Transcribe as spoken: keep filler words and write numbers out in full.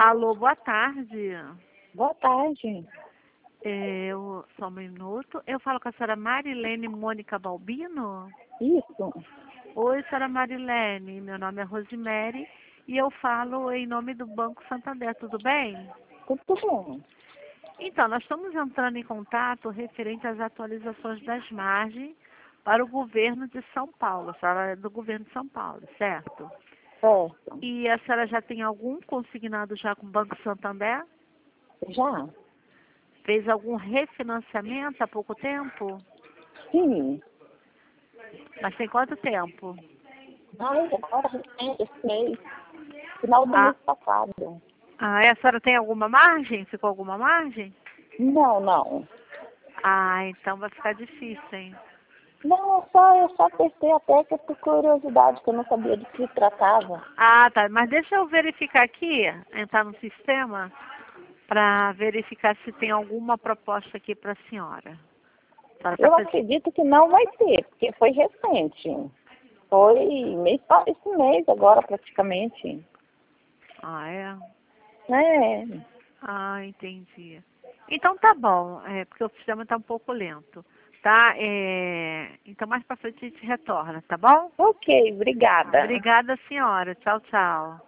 Alô, boa tarde. Boa tarde. É, eu, só um minuto. Eu falo com a senhora Marilene Mônica Balbino? Isso. Oi, senhora Marilene. Meu nome é Rosemary e eu falo em nome do Banco Santander. Tudo bem? Tudo bom. Então, nós estamos entrando em contato referente às atualizações das margens para o governo de São Paulo. A senhora é do governo de São Paulo, certo? Certo. E a senhora já tem algum consignado já com o Banco Santander? Já? Fez algum refinanciamento há pouco tempo? Sim. Mas tem quanto tempo? Mas agora recente, esse mês. Final do Ah, mês passado. ah, e a senhora tem alguma margem? Ficou alguma margem? Não, não. Ah, então vai ficar difícil, hein? Não, eu só, eu só apertei a tecla por curiosidade, que eu não sabia de que se tratava. Ah, tá. Mas deixa eu verificar aqui, entrar no sistema, para verificar se tem alguma proposta aqui para a senhora. A senhora tá Eu faz- acredito que não vai ter, porque foi recente. Foi mês, pa- esse mês agora, praticamente. Ah, é? É. Ah, entendi. Então tá bom, é, porque o sistema está um pouco lento, tá? É, então mais para frente a gente retorna, tá bom? Ok, obrigada. Obrigada, senhora. Tchau, tchau.